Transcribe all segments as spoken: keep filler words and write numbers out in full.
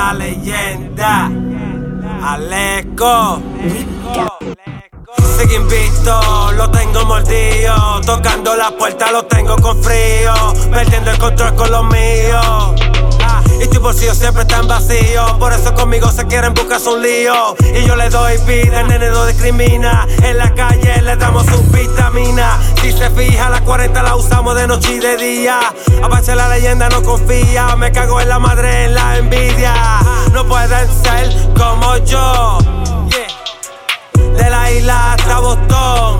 la leyenda Aleco. Sigue invicto, lo tengo mordido. Tocando la puerta lo tengo con frío. Perdiendo el control con los míos. Y tus bolsillos siempre están vacíos. Por eso conmigo se quieren buscar un lío. Y yo le doy vida, el nene no discrimina. En la calle le damos su vitamina. Si se fija, la cuarenta la usamos de noche y de día. Apache la leyenda no confía. Me cago en la madre, en la envidia. No pueden ser como yo. De la isla hasta Boston.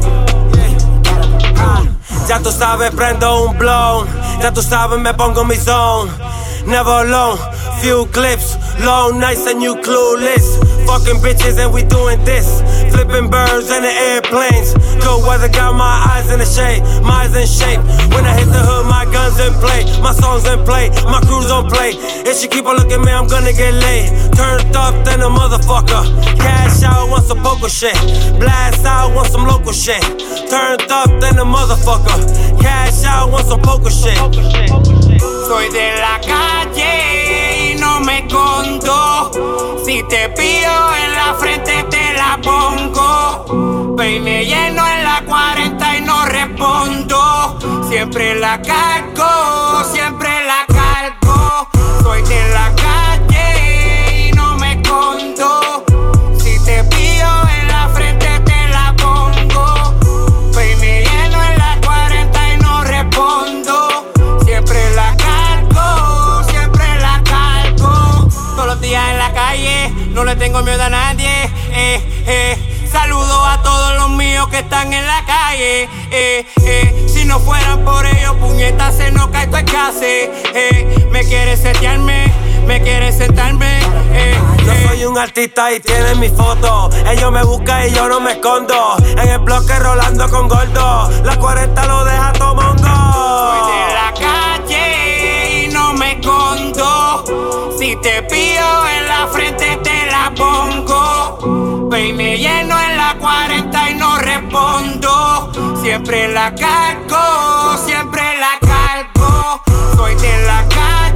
Ya tú sabes, prendo un blow. Ya tú sabes, me pongo mi zone. Never alone, few clips, long nights and you clueless. Fucking bitches and we doing this. Flipping birds in the airplanes. Good weather got my eyes in the shade, my eyes in shape. When I hit the hood, my guns in play, my songs in play, my crew's on play. If she keep on looking at me, I'm gonna get laid. Turned up, then a motherfucker. Cash out, want some poker shit. Blast out, want some local shit. Turned up, then a motherfucker. Cash out, want some poker shit. Soy de la calle y no me escondo. Si te pillo en la frente te la pongo. Peine lleno en la cuarenta y no respondo. Siempre la cargo, siempre la cargo. Soy de la calle y no me escondo. Si te pillo en la frente te la pongo. Peine lleno en la cuarenta y no respondo. Siempre la cargo, siempre la cargo. Todos los días en la calle, no le tengo miedo a nadie. Eh, eh. Saludo a todos los míos que están en la calle. Eh, eh. Si no fueran por ellos, puñetas se nos cae tu escasez. Eh, me quiere setearme, me quiere sentarme. Eh, yo eh. soy un artista y tienen mi foto. Ellos me buscan y yo no me escondo. En el bloque rolando con gordo. La cuarenta lo deja todo mongo. Soy de la calle y no me escondo. Si te pillo en la frente te la pongo. Peine lleno en la cuarenta y no respondo. Siempre la cargo, siempre la cargo. Soy de la calle.